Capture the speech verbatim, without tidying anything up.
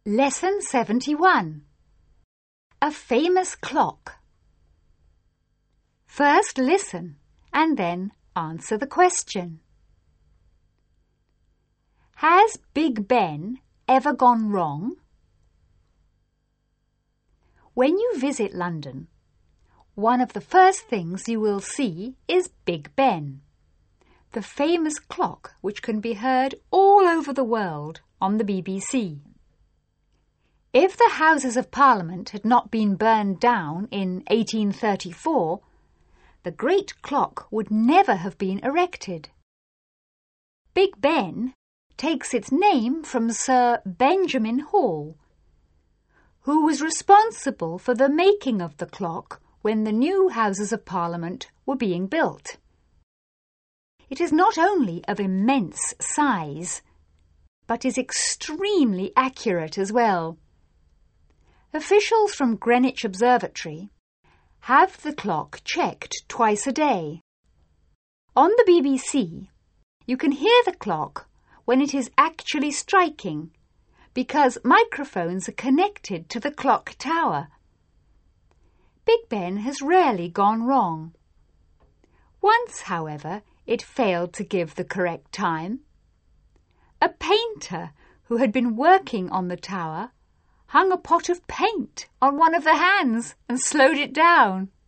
Lesson seventy-one. A famous clock. First listen and then answer the question. Has Big Ben ever gone wrong? When you visit London, one of the first things you will see is Big Ben, the famous clock which can be heard all over the world on the B B C. If the Houses of Parliament had not been burned down in eighteen thirty-four, the great clock would never have been erected. Big Ben takes its name from Sir Benjamin Hall, who was responsible for the making of the clock when the new Houses of Parliament were being built. It is not only of immense size, but is extremely accurate as well. Officials from Greenwich Observatory have the clock checked twice a day. On the B B C, you can hear the clock when it is actually striking, because microphones are connected to the clock tower. Big Ben has rarely gone wrong. Once, however, it failed to give the correct time. A painter who had been working on the tower hung a pot of paint on one of the hands and slowed it down.